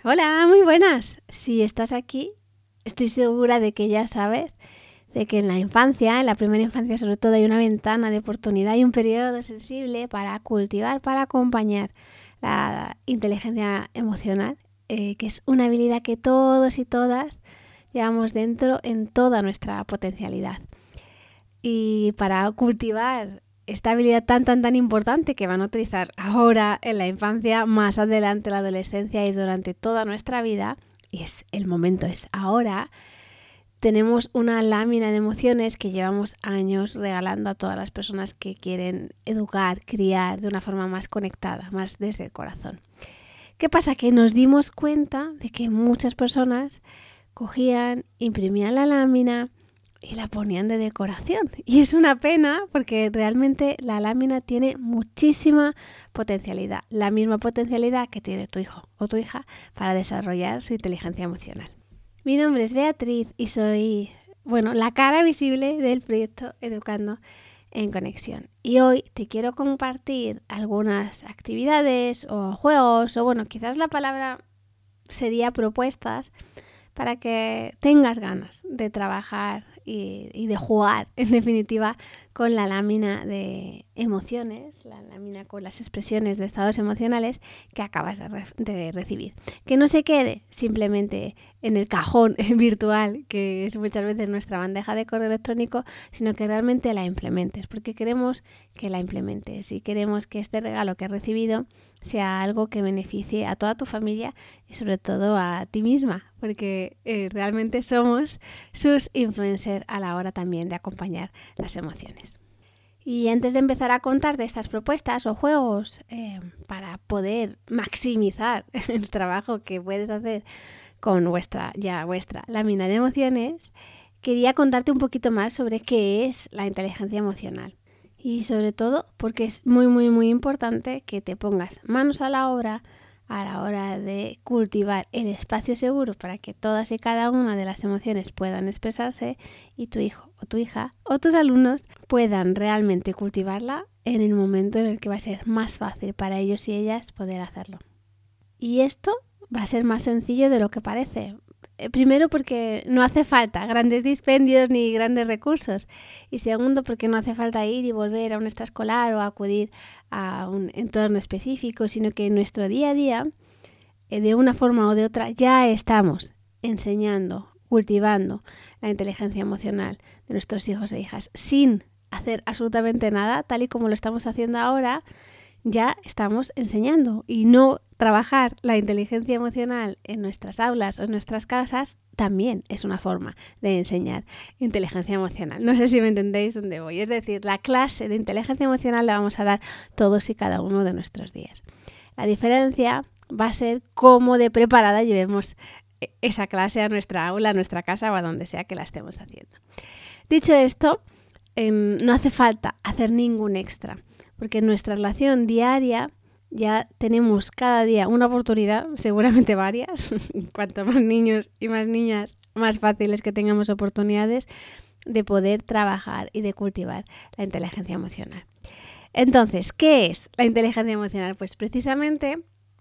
Hola, muy buenas. Si estás aquí, estoy segura de que ya sabes de que en la infancia, en la primera infancia sobre todo, hay una ventana de oportunidad y un periodo sensible para cultivar, para acompañar la inteligencia emocional, que es una habilidad que todos y todas llevamos dentro en toda nuestra potencialidad. Y para cultivar esta habilidad tan importante que van a utilizar ahora en la infancia, más adelante en la adolescencia y durante toda nuestra vida, y el momento es ahora, tenemos una lámina de emociones que llevamos años regalando a todas las personas que quieren educar, criar de una forma más conectada, más desde el corazón. ¿Qué pasa? Que nos dimos cuenta de que muchas personas cogían, imprimían la lámina y la ponían de decoración. Y es una pena porque realmente la lámina tiene muchísima potencialidad, la misma potencialidad que tiene tu hijo o tu hija para desarrollar su inteligencia emocional. Mi nombre es Beatriz y soy, la cara visible del proyecto Educando en Conexión. Y hoy te quiero compartir algunas actividades o juegos, o quizás la palabra sería propuestas para que tengas ganas de trabajar y de jugar, en definitiva, con la lámina de emociones, la lámina con las expresiones de estados emocionales que acabas de recibir. Que no se quede simplemente en el cajón virtual, que es muchas veces nuestra bandeja de correo electrónico, sino que realmente la implementes, porque queremos que la implementes y queremos que este regalo que has recibido sea algo que beneficie a toda tu familia y sobre todo a ti misma, porque realmente somos sus influencers a la hora también de acompañar las emociones. Y antes de empezar a contarte estas propuestas o juegos para poder maximizar el trabajo que puedes hacer con vuestra lámina de emociones, quería contarte un poquito más sobre qué es la inteligencia emocional. Y sobre todo porque es muy importante que te pongas manos a la obra a la hora de cultivar el espacio seguro para que todas y cada una de las emociones puedan expresarse y tu hijo o tu hija o tus alumnos puedan realmente cultivarla en el momento en el que va a ser más fácil para ellos y ellas poder hacerlo. Y esto va a ser más sencillo de lo que parece. Primero porque no hace falta grandes dispendios ni grandes recursos. Y segundo porque no hace falta ir y volver a un extraescolar o acudir a un entorno específico, sino que en nuestro día a día, de una forma o de otra, ya estamos enseñando, cultivando la inteligencia emocional de nuestros hijos e hijas sin hacer absolutamente nada, tal y como lo estamos haciendo ahora. Ya estamos enseñando y no trabajar la inteligencia emocional en nuestras aulas o en nuestras casas también es una forma de enseñar inteligencia emocional. No sé si me entendéis dónde voy. Es decir, la clase de inteligencia emocional la vamos a dar todos y cada uno de nuestros días. La diferencia va a ser cómo de preparada llevemos esa clase a nuestra aula, a nuestra casa o a donde sea que la estemos haciendo. Dicho esto, no hace falta hacer ningún extra, porque en nuestra relación diaria ya tenemos cada día una oportunidad, seguramente varias, cuanto más niños y más niñas, más fáciles que tengamos oportunidades de poder trabajar y de cultivar la inteligencia emocional. Entonces, ¿qué es la inteligencia emocional? Pues precisamente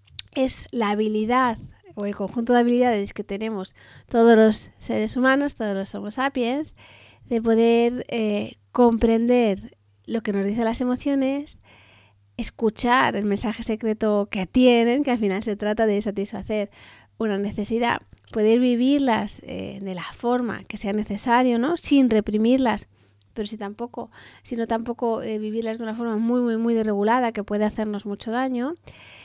es la habilidad o el conjunto de habilidades que tenemos todos los seres humanos, todos los Homo sapiens, de poder comprender lo que nos dicen las emociones, escuchar el mensaje secreto que tienen, que al final se trata de satisfacer una necesidad, poder vivirlas de la forma que sea necesario, ¿no? Sin reprimirlas, pero sino tampoco vivirlas de una forma muy desregulada que puede hacernos mucho daño.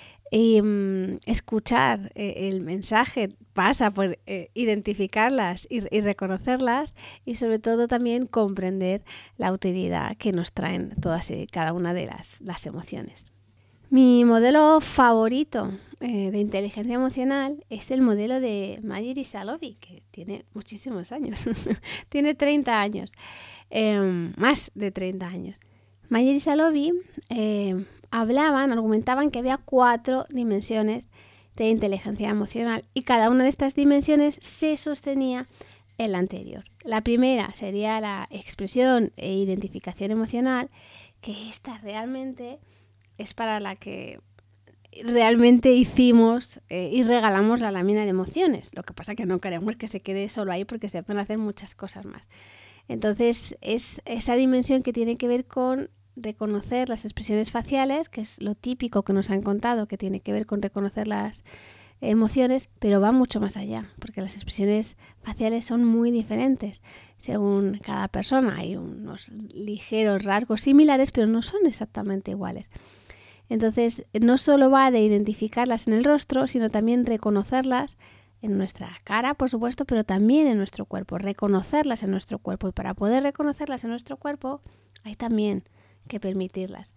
Y escuchar el mensaje pasa por identificarlas y reconocerlas y sobre todo también comprender la utilidad que nos traen todas y cada una de las emociones. Mi modelo favorito de inteligencia emocional es el modelo de Magiri Salovi, que tiene muchísimos años, tiene 30 años, más de 30 años. Magiri Salovi argumentaban que había 4 dimensiones de inteligencia emocional y cada una de estas dimensiones se sostenía en la anterior. La primera sería la expresión e identificación emocional, que esta realmente es para la que realmente hicimos y regalamos la lámina de emociones. Lo que pasa que no queremos que se quede solo ahí porque se pueden hacer muchas cosas más. Entonces es esa dimensión que tiene que ver con reconocer las expresiones faciales, que es lo típico que nos han contado, que tiene que ver con reconocer las emociones, pero va mucho más allá, porque las expresiones faciales son muy diferentes según cada persona. Hay unos ligeros rasgos similares, pero no son exactamente iguales. Entonces, no solo va de identificarlas en el rostro, sino también reconocerlas en nuestra cara, por supuesto, pero también en nuestro cuerpo, reconocerlas en nuestro cuerpo. Y para poder reconocerlas en nuestro cuerpo, hay también que permitirlas.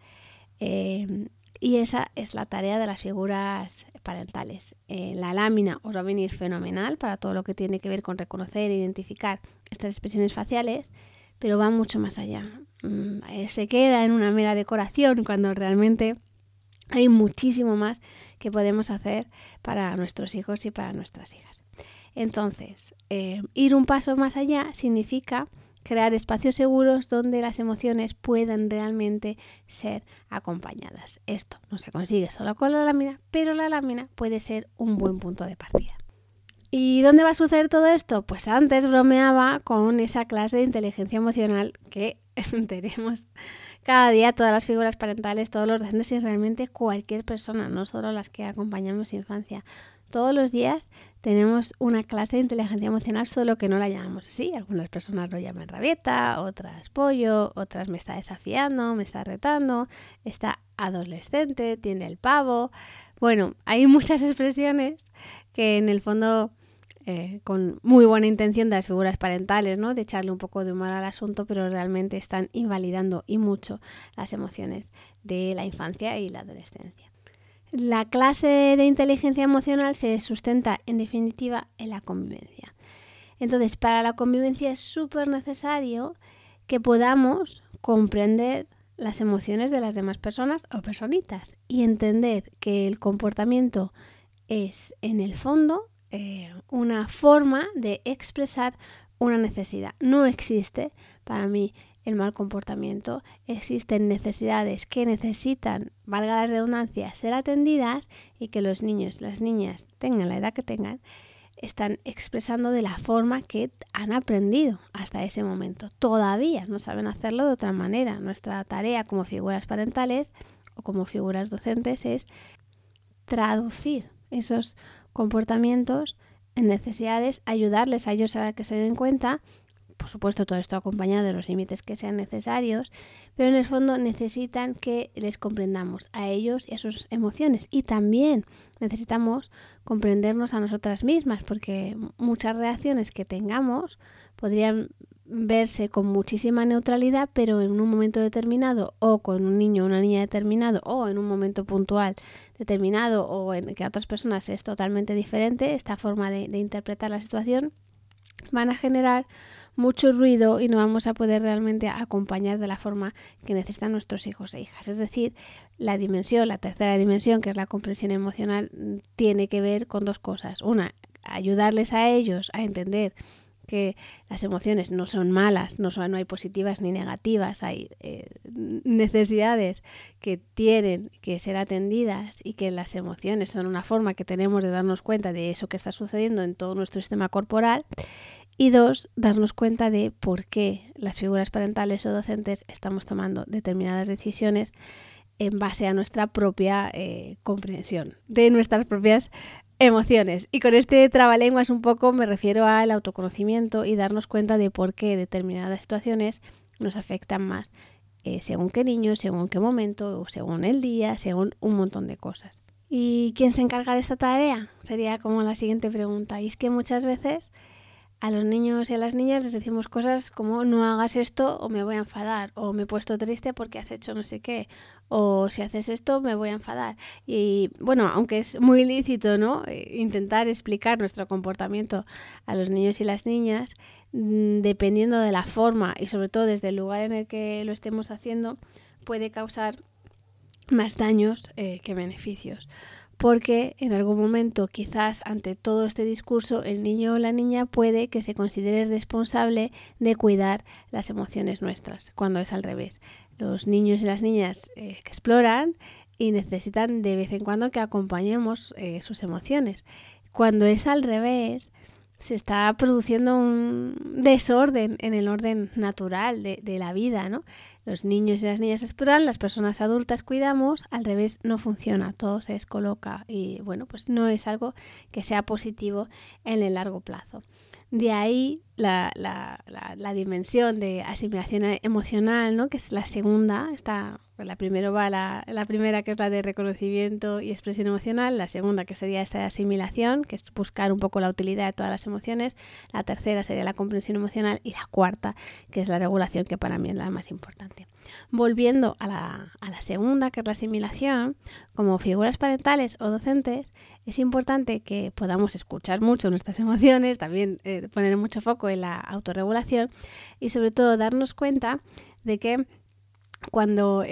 Y esa es la tarea de las figuras parentales. La lámina os va a venir fenomenal para todo lo que tiene que ver con reconocer e identificar estas expresiones faciales, pero va mucho más allá. Se queda en una mera decoración cuando realmente hay muchísimo más que podemos hacer para nuestros hijos y para nuestras hijas. Entonces, ir un paso más allá significa crear espacios seguros donde las emociones puedan realmente ser acompañadas. Esto no se consigue solo con la lámina, pero la lámina puede ser un buen punto de partida. ¿Y dónde va a suceder todo esto? Pues antes bromeaba con esa clase de inteligencia emocional que tenemos cada día todas las figuras parentales, todos los docentes y realmente cualquier persona, no solo las que acompañamos infancia. Todos los días tenemos una clase de inteligencia emocional, solo que no la llamamos así. Algunas personas lo llaman rabieta, otras pollo, otras me está desafiando, me está retando, está adolescente, tiene el pavo. Bueno, hay muchas expresiones que en el fondo, con muy buena intención de las figuras parentales, ¿no?, de echarle un poco de humor al asunto, pero realmente están invalidando y mucho las emociones de la infancia y la adolescencia. La clase de inteligencia emocional se sustenta, en definitiva, en la convivencia. Entonces, para la convivencia es súper necesario que podamos comprender las emociones de las demás personas o personitas y entender que el comportamiento es, en el fondo, una forma de expresar una necesidad. No existe, para mí, el mal comportamiento. Existen necesidades que necesitan, valga la redundancia, ser atendidas y que los niños, las niñas, tengan la edad que tengan, están expresando de la forma que han aprendido hasta ese momento. Todavía no saben hacerlo de otra manera. Nuestra tarea como figuras parentales o como figuras docentes es traducir esos comportamientos en necesidades, ayudarles a ellos a que se den cuenta. Por supuesto, todo esto acompañado de los límites que sean necesarios, pero en el fondo necesitan que les comprendamos a ellos y a sus emociones. Y también necesitamos comprendernos a nosotras mismas, porque muchas reacciones que tengamos podrían verse con muchísima neutralidad, pero en un momento determinado, o con un niño o una niña determinado, o en un momento puntual determinado, o en que a otras personas es totalmente diferente, esta forma de interpretar la situación van a generar mucho ruido y no vamos a poder realmente acompañar de la forma que necesitan nuestros hijos e hijas. Es decir, la tercera dimensión, que es la comprensión emocional, tiene que ver con dos cosas. Una, ayudarles a ellos a entender que las emociones no son malas, no hay positivas ni negativas, hay necesidades que tienen que ser atendidas y que las emociones son una forma que tenemos de darnos cuenta de eso que está sucediendo en todo nuestro sistema corporal. Y dos, darnos cuenta de por qué las figuras parentales o docentes estamos tomando determinadas decisiones en base a nuestra propia comprensión de nuestras propias emociones. Y con este trabalenguas un poco me refiero al autoconocimiento y darnos cuenta de por qué determinadas situaciones nos afectan más según qué niño, según qué momento, según el día, según un montón de cosas. ¿Y quién se encarga de esta tarea? Sería como la siguiente pregunta. Y es que muchas veces a los niños y a las niñas les decimos cosas como no hagas esto o me voy a enfadar, o me he puesto triste porque has hecho no sé qué, o si haces esto me voy a enfadar. Y bueno, aunque es muy lícito, ¿no?, intentar explicar nuestro comportamiento a los niños y las niñas, dependiendo de la forma y sobre todo desde el lugar en el que lo estemos haciendo, puede causar más daños que beneficios. Porque en algún momento, quizás ante todo este discurso, el niño o la niña puede que se considere responsable de cuidar las emociones nuestras, cuando es al revés. Los niños y las niñas que exploran y necesitan de vez en cuando que acompañemos sus emociones. Cuando es al revés, se está produciendo un desorden en el orden natural de la vida, ¿no? Los niños y las niñas exploran, las personas adultas cuidamos, al revés no funciona, todo se descoloca y bueno, pues no es algo que sea positivo en el largo plazo. De ahí la dimensión de asimilación emocional, ¿no? Que es la segunda. La primera que es la de reconocimiento y expresión emocional, la segunda que sería esta de asimilación, que es buscar un poco la utilidad de todas las emociones, la tercera sería la comprensión emocional y la cuarta, que es la regulación, que para mí es la más importante. Volviendo a la segunda, que es la asimilación, como figuras parentales o docentes, es importante que podamos escuchar mucho nuestras emociones, también poner mucho foco en la autorregulación y sobre todo darnos cuenta de que cuando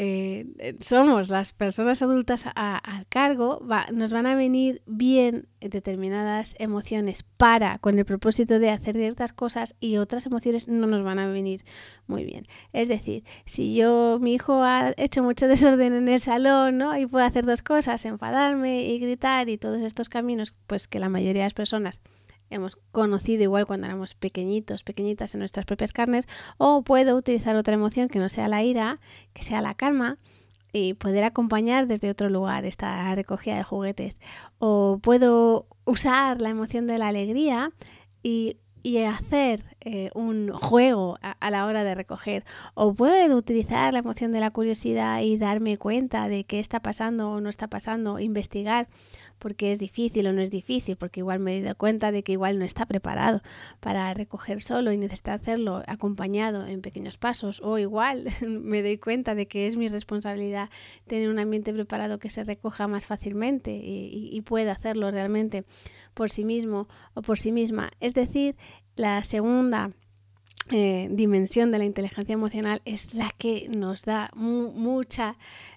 somos las personas adultas al cargo, nos van a venir bien determinadas emociones con el propósito de hacer ciertas cosas y otras emociones no nos van a venir muy bien. Es decir, si mi hijo ha hecho mucho desorden en el salón, ¿no? Y puede hacer dos cosas, enfadarme y gritar y todos estos caminos, pues que la mayoría de las personas hemos conocido igual cuando éramos pequeñitas en nuestras propias carnes, o puedo utilizar otra emoción que no sea la ira, que sea la calma y poder acompañar desde otro lugar esta recogida de juguetes, o puedo usar la emoción de la alegría y hacer un juego a la hora de recoger, o puedo utilizar la emoción de la curiosidad y darme cuenta de qué está pasando o no está pasando, investigar porque es difícil o no es difícil, porque igual me he dado cuenta de que igual no está preparado para recoger solo y necesita hacerlo acompañado en pequeños pasos, o igual me doy cuenta de que es mi responsabilidad tener un ambiente preparado que se recoja más fácilmente y pueda hacerlo realmente por sí mismo o por sí misma. Es decir, la segunda dimensión de la inteligencia emocional es la que nos da mucha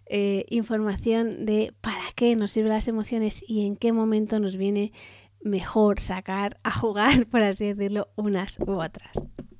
información de para qué nos sirven las emociones y en qué momento nos viene mejor sacar a jugar, por así decirlo, unas u otras.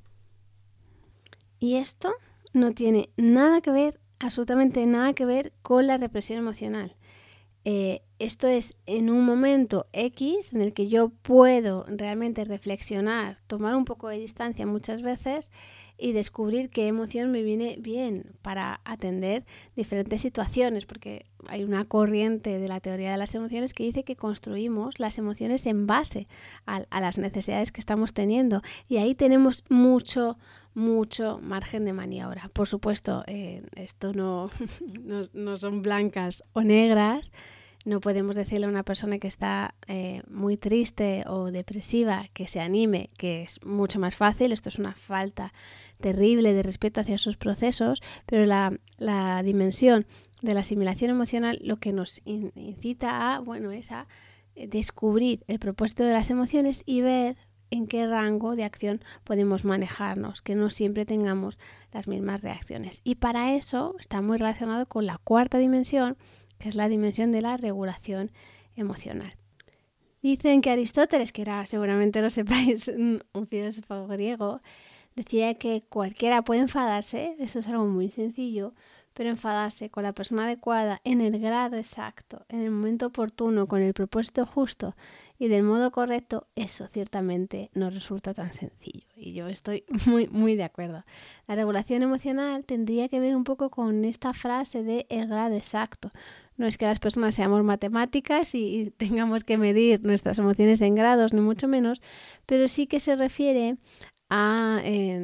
Y esto no tiene nada que ver, absolutamente nada que ver con la represión emocional. Esto es en un momento X en el que yo puedo realmente reflexionar, tomar un poco de distancia muchas veces y descubrir qué emoción me viene bien para atender diferentes situaciones, porque hay una corriente de la teoría de las emociones que dice que construimos las emociones en base a las necesidades que estamos teniendo y ahí tenemos mucho margen de maniobra. Por supuesto, esto no son blancas o negras. No podemos decirle a una persona que está muy triste o depresiva que se anime, que es mucho más fácil. Esto es una falta terrible de respeto hacia sus procesos, pero la dimensión de la asimilación emocional lo que nos incita es a descubrir el propósito de las emociones y ver en qué rango de acción podemos manejarnos, que no siempre tengamos las mismas reacciones. Y para eso está muy relacionado con la cuarta dimensión, que es la dimensión de la regulación emocional. Dicen que Aristóteles, que era, seguramente lo sepáis, un filósofo griego, decía que cualquiera puede enfadarse, eso es algo muy sencillo, pero enfadarse con la persona adecuada, en el grado exacto, en el momento oportuno, con el propósito justo y del modo correcto, eso ciertamente no resulta tan sencillo. Y yo estoy muy de acuerdo. La regulación emocional tendría que ver un poco con esta frase de el grado exacto. No es que las personas seamos matemáticas y tengamos que medir nuestras emociones en grados, ni mucho menos, pero sí que se refiere a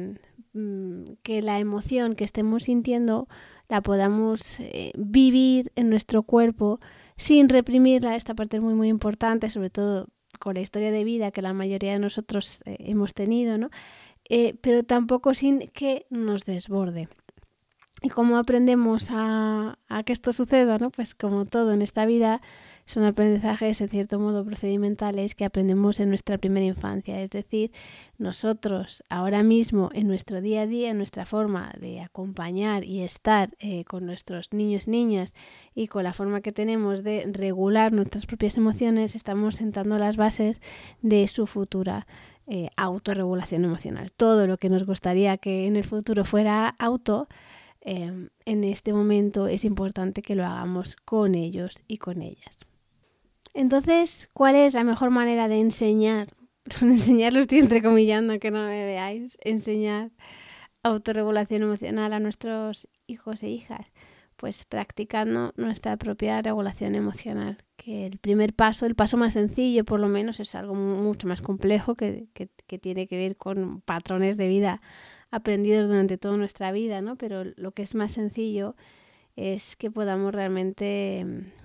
que la emoción que estemos sintiendo la podamos vivir en nuestro cuerpo sin reprimirla. Esta parte es muy importante, sobre todo con la historia de vida que la mayoría de nosotros hemos tenido, ¿no? Pero tampoco sin que nos desborde. ¿Y cómo aprendemos a que esto suceda, ¿no? Pues como todo en esta vida, son aprendizajes en cierto modo procedimentales que aprendemos en nuestra primera infancia. Es decir, nosotros ahora mismo en nuestro día a día, en nuestra forma de acompañar y estar con nuestros niños y niñas y con la forma que tenemos de regular nuestras propias emociones, estamos sentando las bases de su futura autorregulación emocional. Todo lo que nos gustaría que en el futuro fuera en este momento es importante que lo hagamos con ellos y con ellas. Entonces, ¿cuál es la mejor manera de enseñar? Enseñar lo estoy entrecomillando, que no me veáis. Enseñar autorregulación emocional a nuestros hijos e hijas. Pues practicando nuestra propia regulación emocional. Que el primer paso, el paso más sencillo por lo menos, es algo mucho más complejo que tiene que ver con patrones de vida aprendidos durante toda nuestra vida, ¿no? Pero lo que es más sencillo es que podamos realmente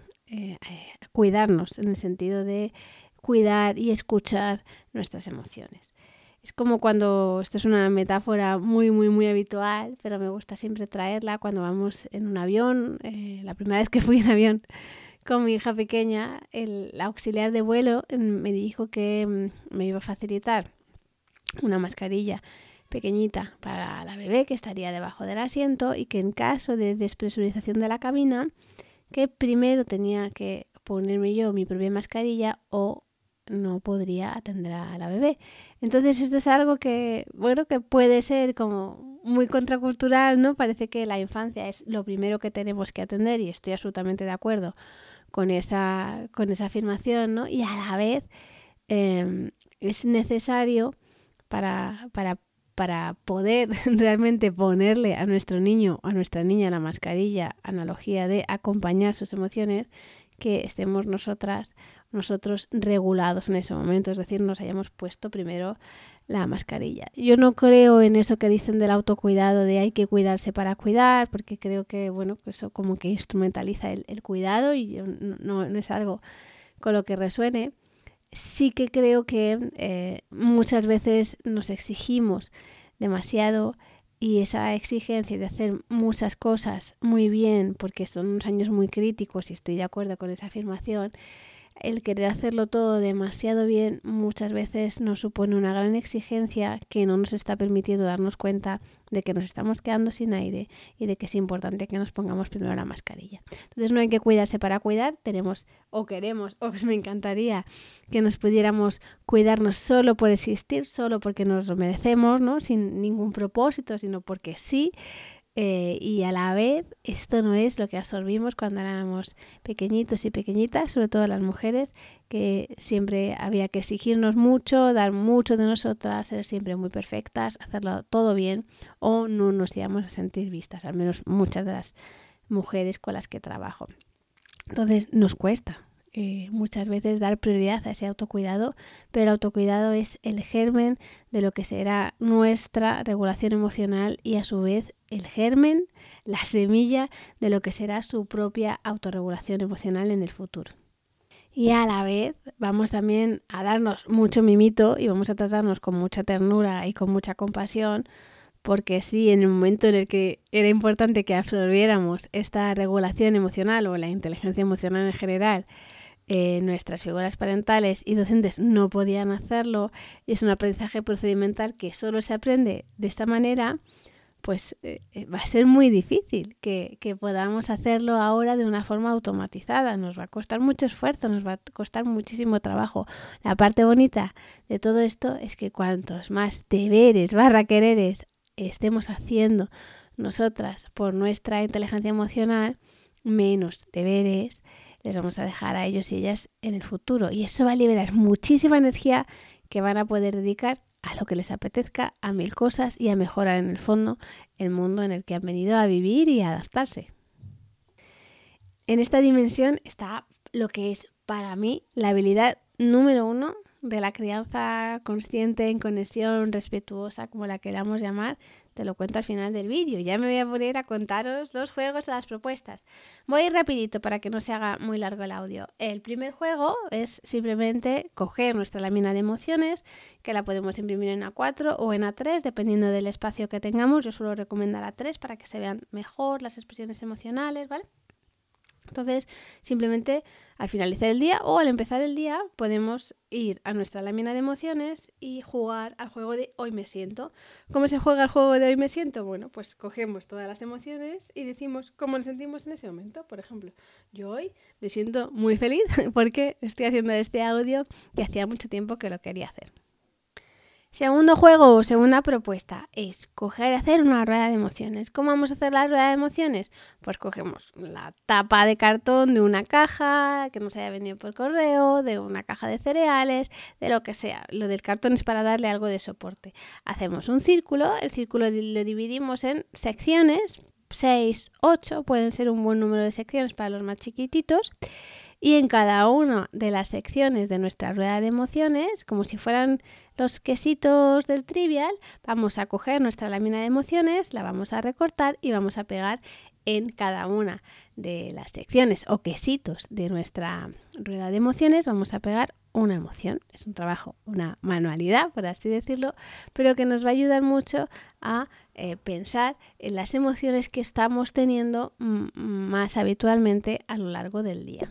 cuidarnos, en el sentido de cuidar y escuchar nuestras emociones. Es como cuando, esto es una metáfora muy, muy, muy habitual, pero me gusta siempre traerla cuando vamos en un avión. La primera vez que fui en avión con mi hija pequeña, el auxiliar de vuelo me dijo que me iba a facilitar una mascarilla pequeñita para la bebé que estaría debajo del asiento y que en caso de despresurización de la cabina, que primero tenía que ponerme yo mi propia mascarilla o no podría atender a la bebé. Entonces esto es algo que, bueno, que puede ser como muy contracultural, ¿no? Parece que la infancia es lo primero que tenemos que atender y estoy absolutamente de acuerdo con esa afirmación, ¿no? Y a la vez es necesario para poder realmente ponerle a nuestro niño o a nuestra niña la mascarilla, analogía de acompañar sus emociones, que estemos nosotros regulados en ese momento, es decir, nos hayamos puesto primero la mascarilla. Yo no creo en eso que dicen del autocuidado, de hay que cuidarse para cuidar, porque creo que, bueno, eso como que instrumentaliza el cuidado y no es algo con lo que resuene. Sí que creo que muchas veces nos exigimos demasiado y esa exigencia de hacer muchas cosas muy bien, porque son unos años muy críticos y estoy de acuerdo con esa afirmación, el querer hacerlo todo demasiado bien muchas veces nos supone una gran exigencia que no nos está permitiendo darnos cuenta de que nos estamos quedando sin aire y de que es importante que nos pongamos primero la mascarilla. Entonces no hay que cuidarse para cuidar, queremos, me encantaría que nos pudiéramos cuidarnos solo por existir, solo porque nos lo merecemos, ¿no? Sin ningún propósito, sino porque sí. Y a la vez esto no es lo que absorbimos cuando éramos pequeñitos y pequeñitas, sobre todo las mujeres, que siempre había que exigirnos mucho, dar mucho de nosotras, ser siempre muy perfectas, hacerlo todo bien o no nos íbamos a sentir vistas, al menos muchas de las mujeres con las que trabajo. Entonces nos cuesta muchas veces dar prioridad a ese autocuidado, pero el autocuidado es el germen de lo que será nuestra regulación emocional y a su vez el germen, la semilla de lo que será su propia autorregulación emocional en el futuro. Y a la vez vamos también a darnos mucho mimito y vamos a tratarnos con mucha ternura y con mucha compasión, porque sí, en el momento en el que era importante que absorbiéramos esta regulación emocional o la inteligencia emocional en general, nuestras figuras parentales y docentes no podían hacerlo, y es un aprendizaje procedimental que solo se aprende de esta manera, pues va a ser muy difícil que podamos hacerlo ahora de una forma automatizada. Nos va a costar mucho esfuerzo, nos va a costar muchísimo trabajo. La parte bonita de todo esto es que cuantos más deberes / quereres estemos haciendo nosotras por nuestra inteligencia emocional, menos deberes les vamos a dejar a ellos y ellas en el futuro. Y eso va a liberar muchísima energía que van a poder dedicar a lo que les apetezca, a 1000 cosas y a mejorar en el fondo el mundo en el que han venido a vivir y a adaptarse. En esta dimensión está lo que es para mí la habilidad número 1 de la crianza consciente, en conexión, respetuosa, como la queramos llamar. Te lo cuento al final del vídeo. Ya me voy a poner a contaros los juegos y las propuestas. Voy a ir rapidito para que no se haga muy largo el audio. El primer juego es simplemente coger nuestra lámina de emociones, que la podemos imprimir en A4 o en A3, dependiendo del espacio que tengamos. Yo suelo recomendar A3 para que se vean mejor las expresiones emocionales, ¿vale? Entonces, simplemente al finalizar el día o al empezar el día podemos ir a nuestra lámina de emociones y jugar al juego de hoy me siento. ¿Cómo se juega el juego de hoy me siento? Bueno, pues cogemos todas las emociones y decimos cómo nos sentimos en ese momento. Por ejemplo, yo hoy me siento muy feliz porque estoy haciendo este audio que hacía mucho tiempo que lo quería hacer. Segundo juego o segunda propuesta es coger y hacer una rueda de emociones. ¿Cómo vamos a hacer la rueda de emociones? Pues cogemos la tapa de cartón de una caja que nos haya venido por correo, de una caja de cereales, de lo que sea. Lo del cartón es para darle algo de soporte. Hacemos un círculo, el círculo lo dividimos en secciones, 6, 8, pueden ser un buen número de secciones para los más chiquititos. Y en cada una de las secciones de nuestra rueda de emociones, como si fueran los quesitos del Trivial, vamos a coger nuestra lámina de emociones, la vamos a recortar y vamos a pegar en cada una de las secciones o quesitos de nuestra rueda de emociones, vamos a pegar una emoción. Es un trabajo, una manualidad, por así decirlo, pero que nos va a ayudar mucho a pensar en las emociones que estamos teniendo más habitualmente a lo largo del día.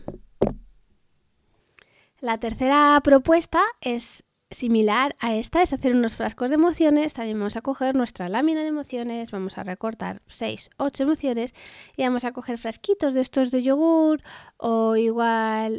La tercera propuesta es similar a esta, es hacer unos frascos de emociones. También vamos a coger nuestra lámina de emociones, vamos a recortar 6, 8 emociones y vamos a coger frasquitos de estos de yogur o igual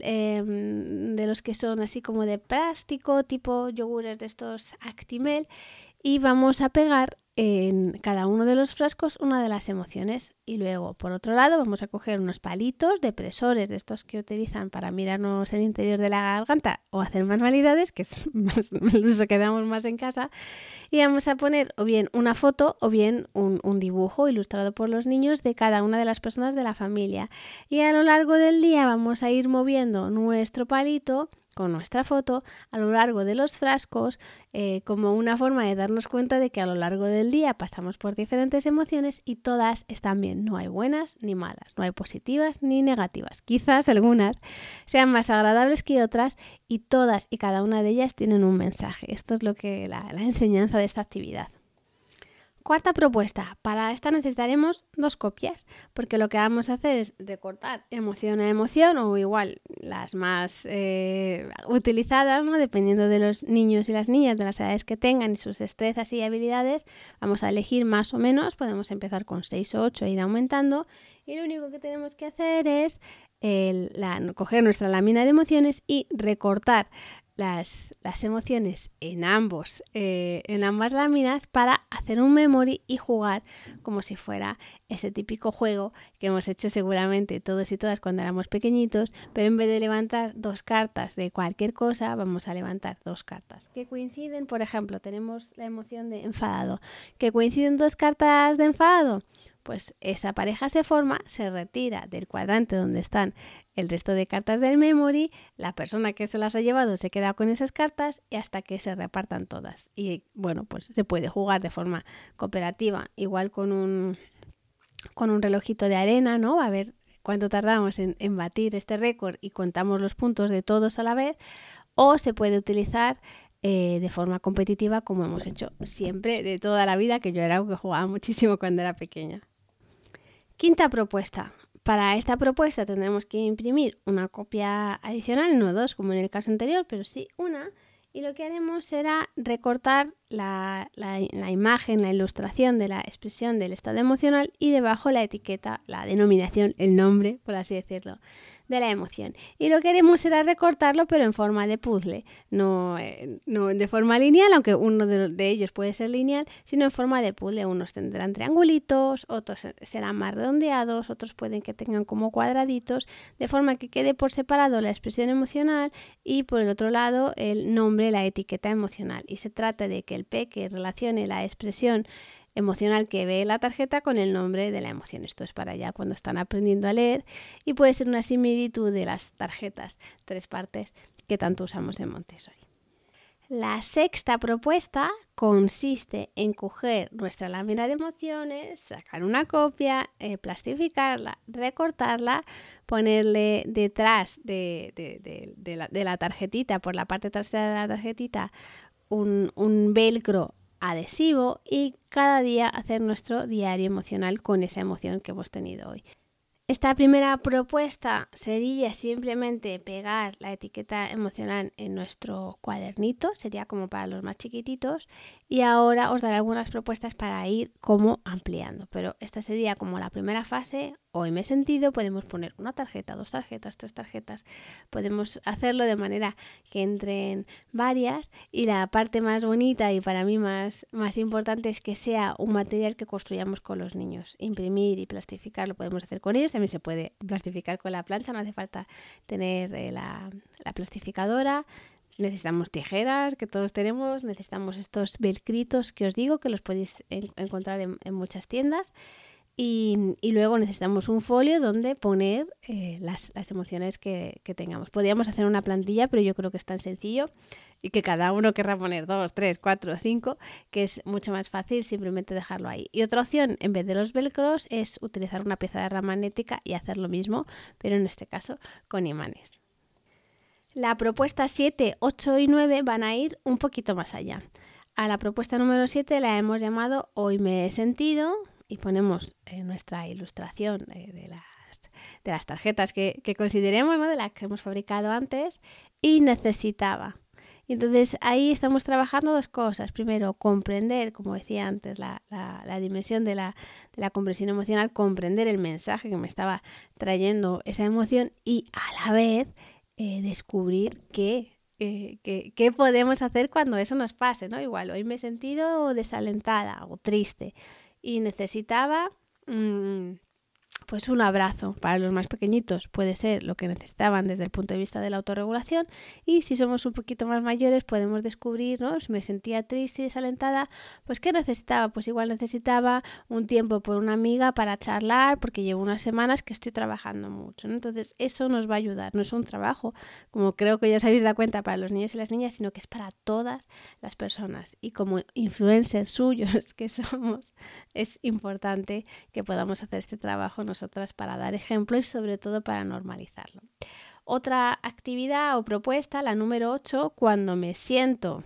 de los que son así como de plástico, tipo yogures de estos Actimel, y vamos a pegar en cada uno de los frascos una de las emociones. Y luego, por otro lado, vamos a coger unos palitos depresores de estos que utilizan para mirarnos el interior de la garganta o hacer manualidades, que es más, incluso quedamos más en casa, y vamos a poner o bien una foto o bien un dibujo ilustrado por los niños de cada una de las personas de la familia. Y a lo largo del día vamos a ir moviendo nuestro palito con nuestra foto a lo largo de los frascos, como una forma de darnos cuenta de que a lo largo del día pasamos por diferentes emociones y todas están bien. No hay buenas ni malas, no hay positivas ni negativas. Quizás algunas sean más agradables que otras y todas y cada una de ellas tienen un mensaje. Esto es lo que la enseñanza de esta actividad. Cuarta propuesta. Para esta necesitaremos 2 copias, porque lo que vamos a hacer es recortar emoción a emoción o igual las más utilizadas, ¿no? Dependiendo de los niños y las niñas, de las edades que tengan y sus destrezas y habilidades. Vamos a elegir más o menos, podemos empezar con 6 o 8 e ir aumentando y lo único que tenemos que hacer es coger nuestra lámina de emociones y recortar las emociones en ambas láminas para hacer un memory y jugar como si fuera ese típico juego que hemos hecho seguramente todos y todas cuando éramos pequeñitos, pero en vez de levantar 2 cartas de cualquier cosa, vamos a levantar 2 cartas que coinciden. Por ejemplo, tenemos la emoción de enfadado, que coinciden 2 cartas de enfadado. Pues esa pareja se forma, se retira del cuadrante donde están el resto de cartas del memory, la persona que se las ha llevado se queda con esas cartas y hasta que se repartan todas. Y bueno, pues se puede jugar de forma cooperativa, igual con un relojito de arena, ¿no? A ver cuánto tardamos en batir este récord y contamos los puntos de todos a la vez, o se puede utilizar de forma competitiva como hemos hecho siempre de toda la vida, que yo era algo que jugaba muchísimo cuando era pequeña. Quinta propuesta. Para esta propuesta tendremos que imprimir una copia adicional, no 2 como en el caso anterior, pero sí una. Y lo que haremos será recortar la imagen, la ilustración de la expresión del estado emocional y debajo la etiqueta, la denominación, el nombre, por así decirlo, de la emoción. Y lo que haremos será recortarlo, pero en forma de puzzle, no de forma lineal, aunque uno de ellos puede ser lineal, sino en forma de puzzle. Unos tendrán triangulitos, otros serán más redondeados, otros pueden que tengan como cuadraditos, de forma que quede por separado la expresión emocional y por el otro lado el nombre, la etiqueta emocional. Y se trata de que el peque relacione la expresión emocional que ve la tarjeta con el nombre de la emoción. Esto es para ya cuando están aprendiendo a leer y puede ser una similitud de las tarjetas 3 partes que tanto usamos en Montessori. La sexta propuesta consiste en coger nuestra lámina de emociones, sacar una copia, plastificarla, recortarla, ponerle detrás de la tarjetita, por la parte trasera de la tarjetita, un velcro adhesivo y cada día hacer nuestro diario emocional con esa emoción que hemos tenido hoy. Esta primera propuesta sería simplemente pegar la etiqueta emocional en nuestro cuadernito, sería como para los más chiquititos, y ahora os daré algunas propuestas para ir como ampliando, pero esta sería como la primera fase hoy me he sentido, podemos poner una tarjeta, 2 tarjetas, 3 tarjetas. Podemos hacerlo de manera que entren varias, y la parte más bonita y para mí más importante es que sea un material que construyamos con los niños. Imprimir y plastificar lo podemos hacer con ellos, también se puede plastificar con la plancha, no hace falta tener la plastificadora. Necesitamos tijeras, que todos tenemos, necesitamos estos velcritos que os digo, que los podéis encontrar en muchas tiendas. Y luego necesitamos un folio donde poner las emociones que tengamos. Podríamos hacer una plantilla, pero yo creo que es tan sencillo y que cada uno querrá poner 2, 3, 4, 5, que es mucho más fácil simplemente dejarlo ahí. Y otra opción, en vez de los velcros, es utilizar una pieza de rama magnética y hacer lo mismo, pero en este caso con imanes. La propuesta 7, 8 y 9 van a ir un poquito más allá. A la propuesta número 7 la hemos llamado Hoy me he sentido, y ponemos nuestra ilustración de las tarjetas que consideremos, ¿no? De las que hemos fabricado antes, y necesitaba. Y entonces ahí estamos trabajando 2 cosas. Primero, comprender, como decía antes, la dimensión de la comprensión emocional, comprender el mensaje que me estaba trayendo esa emoción, y a la vez descubrir qué podemos hacer cuando eso nos pase, ¿no? Igual, hoy me he sentido desalentada o triste y necesitaba pues un abrazo. Para los más pequeñitos puede ser lo que necesitaban desde el punto de vista de la autorregulación, y si somos un poquito más mayores podemos descubrir, ¿no? Si me sentía triste y desalentada, pues ¿qué necesitaba? Pues igual necesitaba un tiempo por una amiga para charlar, porque llevo unas semanas que estoy trabajando mucho, ¿no? Entonces eso nos va a ayudar. No es un trabajo, como creo que ya os habéis dado cuenta, para los niños y las niñas, sino que es para todas las personas, y como influencers suyos que somos, es importante que podamos hacer este trabajo nosotras para dar ejemplo y sobre todo para normalizarlo. Otra actividad o propuesta, la número 8, cuando me siento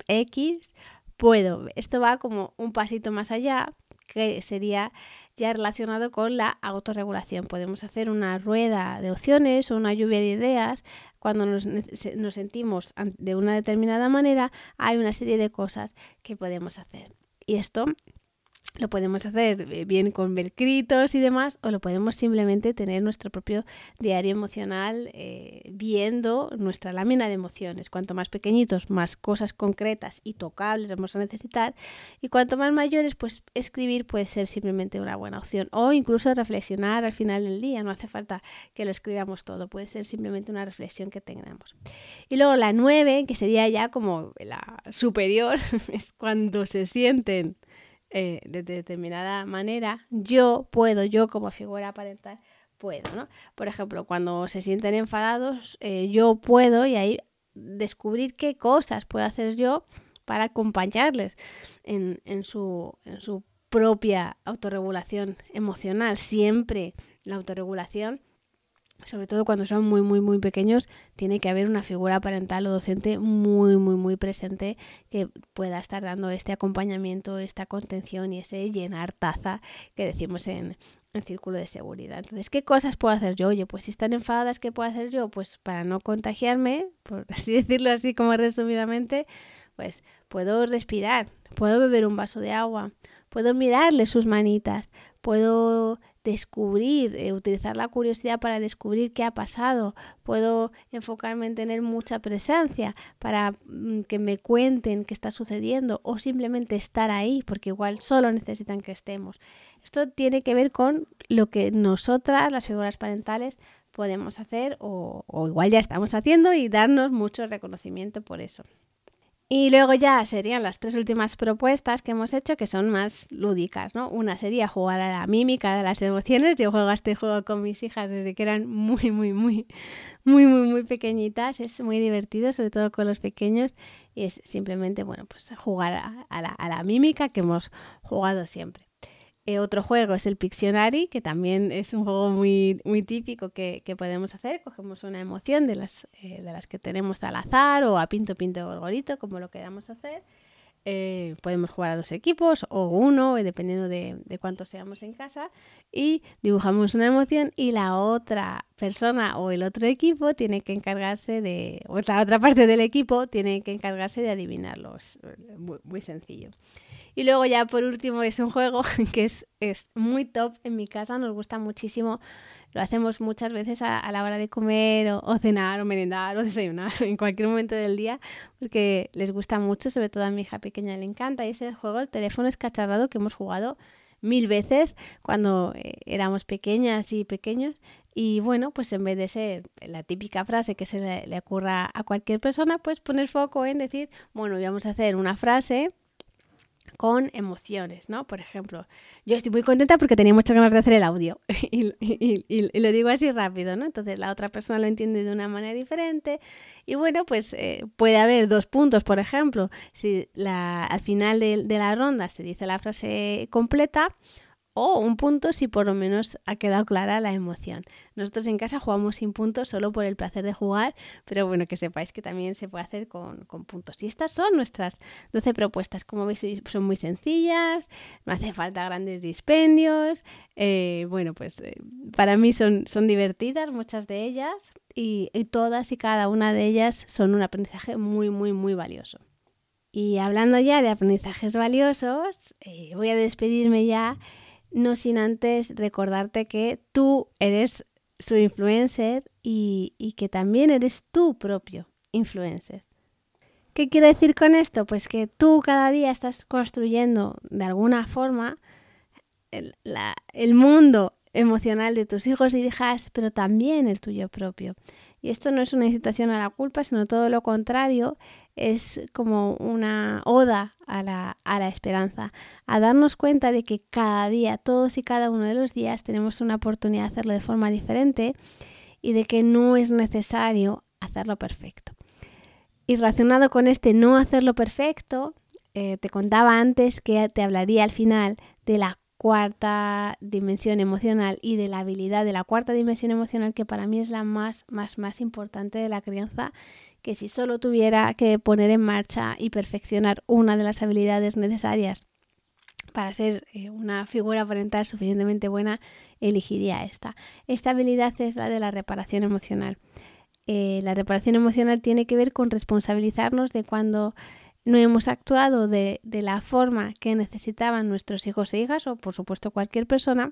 X, puedo. Esto va como un pasito más allá, que sería ya relacionado con la autorregulación. Podemos hacer una rueda de opciones o una lluvia de ideas. Cuando nos sentimos de una determinada manera, hay una serie de cosas que podemos hacer. Y esto lo podemos hacer bien con velcritos y demás, o lo podemos simplemente tener nuestro propio diario emocional viendo nuestra lámina de emociones. Cuanto más pequeñitos, más cosas concretas y tocables vamos a necesitar, y cuanto más mayores, pues escribir puede ser simplemente una buena opción, o incluso reflexionar al final del día. No hace falta que lo escribamos todo, puede ser simplemente una reflexión que tengamos. Y luego la 9, que sería ya como la superior, es cuando se sienten de determinada manera, yo como figura parental puedo, ¿no? Por ejemplo, cuando se sienten enfadados, yo puedo, y ahí descubrir qué cosas puedo hacer yo para acompañarles en su propia autorregulación emocional. Siempre la autorregulación, sobre todo cuando son muy, muy, muy pequeños, tiene que haber una figura parental o docente muy, muy, muy presente que pueda estar dando este acompañamiento, esta contención y ese llenar taza que decimos en círculo de seguridad. Entonces, ¿qué cosas puedo hacer yo? Oye, pues si están enfadadas, ¿qué puedo hacer yo? Pues para no contagiarme, por así decirlo así como resumidamente, pues puedo respirar, puedo beber un vaso de agua, puedo mirarle sus manitas, puedo descubrir, utilizar la curiosidad para descubrir qué ha pasado, puedo enfocarme en tener mucha presencia para que me cuenten qué está sucediendo, o simplemente estar ahí, porque igual solo necesitan que estemos. Esto tiene que ver con lo que nosotras, las figuras parentales, podemos hacer o igual ya estamos haciendo, y darnos mucho reconocimiento por eso. Y luego ya serían las 3 últimas propuestas que hemos hecho, que son más lúdicas, ¿no? Una sería jugar a la mímica de las emociones. Yo juego a este juego con mis hijas desde que eran muy, muy, muy, muy, muy, muy pequeñitas. Es muy divertido, sobre todo con los pequeños. Y es simplemente, bueno, pues jugar a la mímica que hemos jugado siempre. Otro juego es el Pictionary, que también es un juego muy, muy típico que podemos hacer. Cogemos una emoción de las que tenemos al azar, o a pinto, pinto, gorgorito, como lo queramos hacer. podemos jugar a 2 equipos o uno, dependiendo de cuántos seamos en casa, y dibujamos una emoción y la otra persona o el otro equipo tiene que encargarse o la otra parte del equipo tiene que encargarse de adivinarlo. Es muy, muy sencillo. Y luego ya por último es un juego que es muy top en mi casa, nos gusta muchísimo. Lo hacemos muchas veces a la hora de comer o cenar o merendar o desayunar en cualquier momento del día porque les gusta mucho, sobre todo a mi hija pequeña le encanta. Y es el juego El teléfono escacharrado que hemos jugado 1000 veces cuando éramos pequeñas y pequeños. Y bueno, pues en vez de ser la típica frase que se le ocurra a cualquier persona, pues poner foco en decir, bueno, vamos a hacer una frase con emociones, ¿no? Por ejemplo, yo estoy muy contenta porque tenía muchas ganas de hacer el audio y lo digo así rápido, ¿no? Entonces la otra persona lo entiende de una manera diferente y bueno, pues puede haber 2 puntos, por ejemplo, si al final de la ronda se dice la frase completa, o 1 punto si por lo menos ha quedado clara la emoción. Nosotros en casa jugamos sin puntos solo por el placer de jugar, pero bueno, que sepáis que también se puede hacer con puntos. Y estas son nuestras 12 propuestas. Como veis, son muy sencillas, no hace falta grandes dispendios. Bueno, pues para mí son divertidas muchas de ellas y todas y cada una de ellas son un aprendizaje muy, muy, muy valioso. Y hablando ya de aprendizajes valiosos, voy a despedirme ya. No sin antes recordarte que tú eres su influencer y que también eres tu propio influencer. ¿Qué quiero decir con esto? Pues que tú cada día estás construyendo de alguna forma el mundo emocional de tus hijos e hijas, pero también el tuyo propio. Y esto no es una incitación a la culpa, sino todo lo contrario, es como una oda a la esperanza, a darnos cuenta de que cada día, todos y cada uno de los días, tenemos una oportunidad de hacerlo de forma diferente y de que no es necesario hacerlo perfecto. Y relacionado con este no hacerlo perfecto, te contaba antes que te hablaría al final de la 4ª dimensión emocional y de la habilidad de la 4ª dimensión emocional, que para mí es la más importante de la crianza, que si solo tuviera que poner en marcha y perfeccionar una de las habilidades necesarias para ser una figura parental suficientemente buena, elegiría esta. Esta habilidad es la de la reparación emocional. La reparación emocional tiene que ver con responsabilizarnos de cuando no hemos actuado de la forma que necesitaban nuestros hijos e hijas, o por supuesto cualquier persona,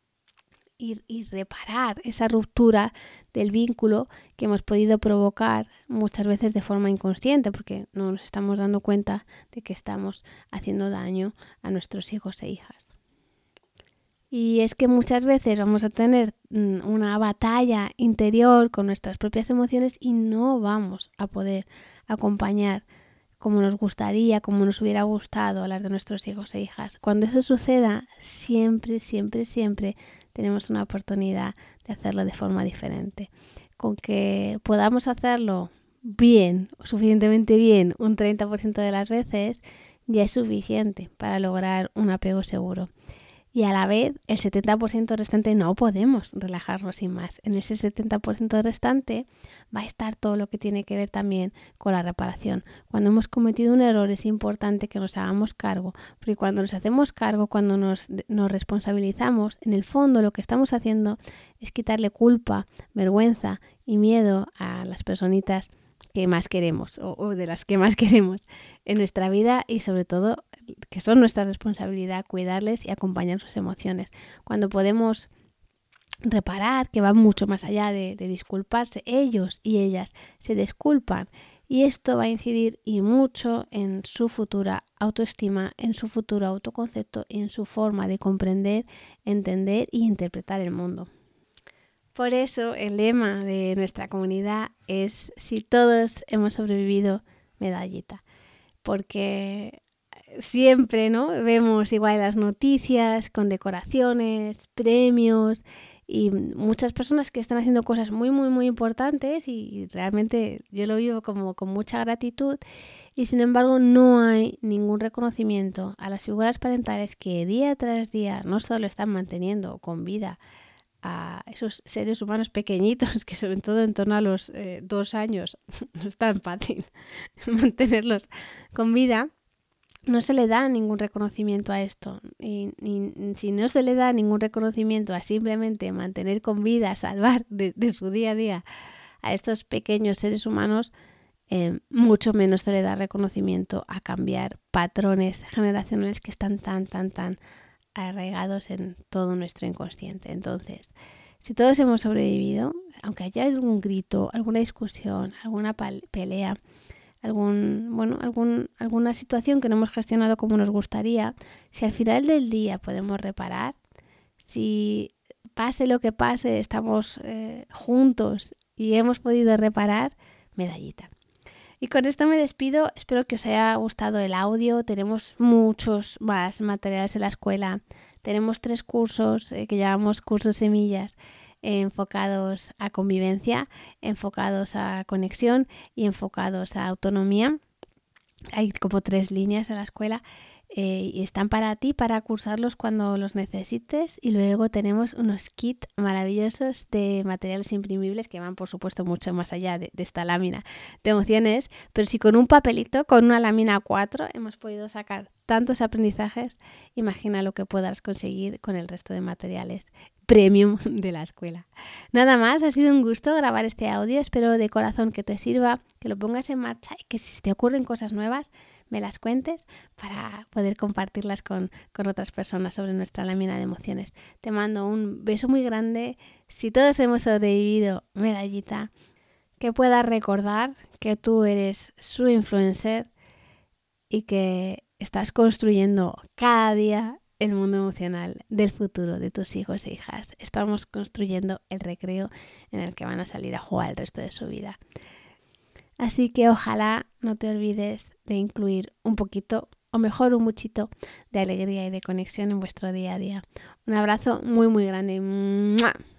y reparar esa ruptura del vínculo que hemos podido provocar muchas veces de forma inconsciente, porque no nos estamos dando cuenta de que estamos haciendo daño a nuestros hijos e hijas. Y es que muchas veces vamos a tener una batalla interior con nuestras propias emociones y no vamos a poder acompañar como nos gustaría, como nos hubiera gustado a las de nuestros hijos e hijas. Cuando eso suceda, siempre tenemos una oportunidad de hacerlo de forma diferente. Con que podamos hacerlo bien, o suficientemente bien, un 30% de las veces, ya es suficiente para lograr un apego seguro. Y a la vez, el 70% restante no podemos relajarnos sin más. En ese 70% restante va a estar todo lo que tiene que ver también con la reparación. Cuando hemos cometido un error es importante que nos hagamos cargo, porque cuando nos hacemos cargo, cuando nos responsabilizamos, en el fondo lo que estamos haciendo es quitarle culpa, vergüenza y miedo a las personitas que más queremos o de las que más queremos en nuestra vida, y sobre todo que son nuestra responsabilidad cuidarles y acompañar sus emociones. Cuando podemos reparar, que va mucho más allá de disculparse, ellos y ellas se disculpan y esto va a incidir y mucho en su futura autoestima, en su futuro autoconcepto y en su forma de comprender, entender y interpretar el mundo. Por eso el lema de nuestra comunidad es: si todos hemos sobrevivido, medallita. Porque siempre, ¿no?, vemos igual las noticias con decoraciones, premios y muchas personas que están haciendo cosas muy, muy, muy importantes, y realmente yo lo vivo como con mucha gratitud, y sin embargo no hay ningún reconocimiento a las figuras parentales que día tras día no solo están manteniendo con vida a esos seres humanos pequeñitos, que sobre todo en torno a los 2 años no es tan fácil mantenerlos con vida, no se le da ningún reconocimiento a esto. Y si no se le da ningún reconocimiento a simplemente mantener con vida, salvar de su día a día a estos pequeños seres humanos, mucho menos se le da reconocimiento a cambiar patrones generacionales que están tan arraigados en todo nuestro inconsciente. Entonces, si todos hemos sobrevivido, aunque haya algún grito, alguna discusión, alguna pelea, alguna situación que no hemos gestionado como nos gustaría, si al final del día podemos reparar, si pase lo que pase, estamos juntos y hemos podido reparar, medallita. Y con esto me despido, espero que os haya gustado el audio. Tenemos muchos más materiales en la escuela, tenemos 3 cursos que llamamos cursos semillas, enfocados a convivencia, enfocados a conexión y enfocados a autonomía. Hay como 3 líneas en la escuela y están para ti, para cursarlos cuando los necesites. Y luego tenemos unos kits maravillosos de materiales imprimibles que van, por supuesto, mucho más allá de esta lámina de emociones. Pero si con un papelito, con una lámina A4, hemos podido sacar tantos aprendizajes, imagina lo que podrás conseguir con el resto de materiales premium de la escuela. Nada más, ha sido un gusto grabar este audio. Espero de corazón que te sirva, que lo pongas en marcha y que si te ocurren cosas nuevas me las cuentes para poder compartirlas con otras personas sobre nuestra lámina de emociones. Te mando un beso muy grande. Si todos hemos sobrevivido, medallita. Que puedas recordar que tú eres su influencer y que estás construyendo cada día el mundo emocional del futuro de tus hijos e hijas. Estamos construyendo el recreo en el que van a salir a jugar el resto de su vida. Así que ojalá no te olvides de incluir un poquito, o mejor un muchito, de alegría y de conexión en vuestro día a día. Un abrazo muy grande. ¡Mua!